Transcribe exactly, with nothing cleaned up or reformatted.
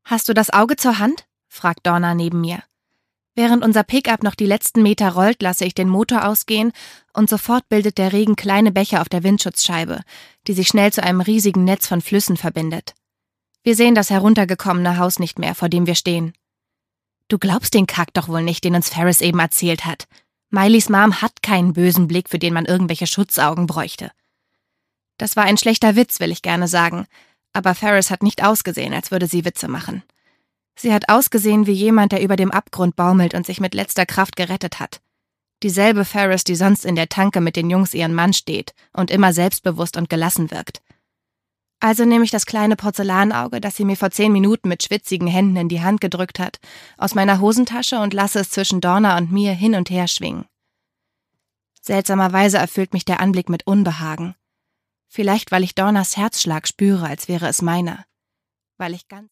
Hast du das Auge zur Hand?, fragt Donna neben mir. Während unser Pickup noch die letzten Meter rollt, lasse ich den Motor ausgehen und sofort bildet der Regen kleine Bäche auf der Windschutzscheibe, die sich schnell zu einem riesigen Netz von Flüssen verbindet. Wir sehen das heruntergekommene Haus nicht mehr, vor dem wir stehen. Du glaubst den Kack doch wohl nicht, den uns Ferris eben erzählt hat. Mileys Mom hat keinen bösen Blick, für den man irgendwelche Schutzaugen bräuchte. Das war ein schlechter Witz, will ich gerne sagen, aber Ferris hat nicht ausgesehen, als würde sie Witze machen. Sie hat ausgesehen wie jemand, der über dem Abgrund baumelt und sich mit letzter Kraft gerettet hat. Dieselbe Ferris, die sonst in der Tanke mit den Jungs ihren Mann steht und immer selbstbewusst und gelassen wirkt. Also nehme ich das kleine Porzellanauge, das sie mir vor zehn Minuten mit schwitzigen Händen in die Hand gedrückt hat, aus meiner Hosentasche und lasse es zwischen Donna und mir hin und her schwingen. Seltsamerweise erfüllt mich der Anblick mit Unbehagen. Vielleicht, weil ich Donnas Herzschlag spüre, als wäre es meiner. Weil ich ganz